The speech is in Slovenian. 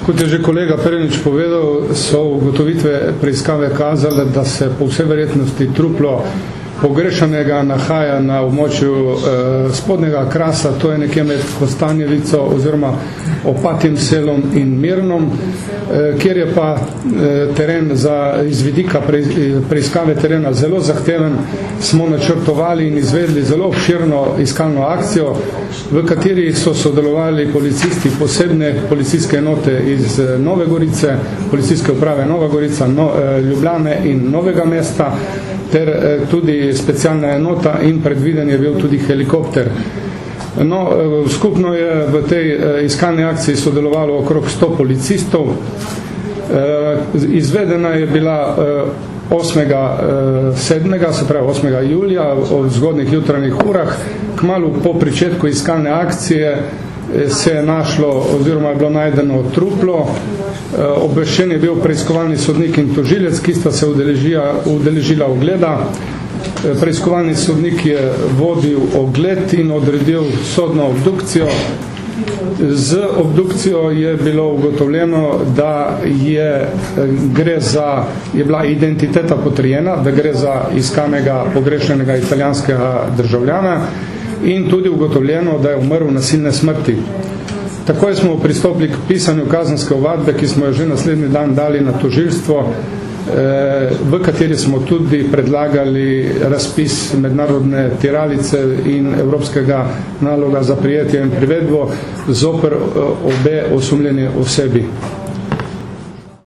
Kot je že kolega Pernič povedal, so ugotovitve preiskave kazale, da se po vsej verjetnosti truplo pogrešanega nahaja na območju spodnjega Krasa, to je nekje med Kostanjevico oziroma Opatjim selom in Mirnom, kjer je pa teren iz vidika preiskave terena zelo zahteven, smo načrtovali in izvedli zelo obširno iskalno akcijo, v kateri so sodelovali policisti posebne policijske enote iz Nove Gorice, policijske uprave Nova Gorica, Ljubljane in Novega mesta, ter tudi specialna enota in predviden je bil tudi helikopter. No, skupno je v tej iskalni akciji sodelovalo okrog 100 policistov. Izvedena je bila 8.7., se pravi 8. julija, v zgodnih jutranjih urah. Kmalu po pričetku iskalne akcije se je našlo oziroma je bilo najdeno truplo. Obveščen je bil preiskovalni sodnik in tožilec, ki sta se udeležila ogleda. Preiskovalni sodnik je vodil ogled in odredil sodno obdukcijo. Z obdukcijo je bilo ugotovljeno, da je bila identiteta potrjena, da gre za iskanega pogrešanega italijanskega državljana in tudi ugotovljeno, da je umrl nasilne smrti. Takoj smo pristopili k pisanju kazenske ovadbe, ki smo jo že naslednji dan dali na tožilstvo, v kateri smo tudi predlagali razpis mednarodne tiralice in evropskega naloga za prijetje in privedbo zoper obe osumljeni osebi.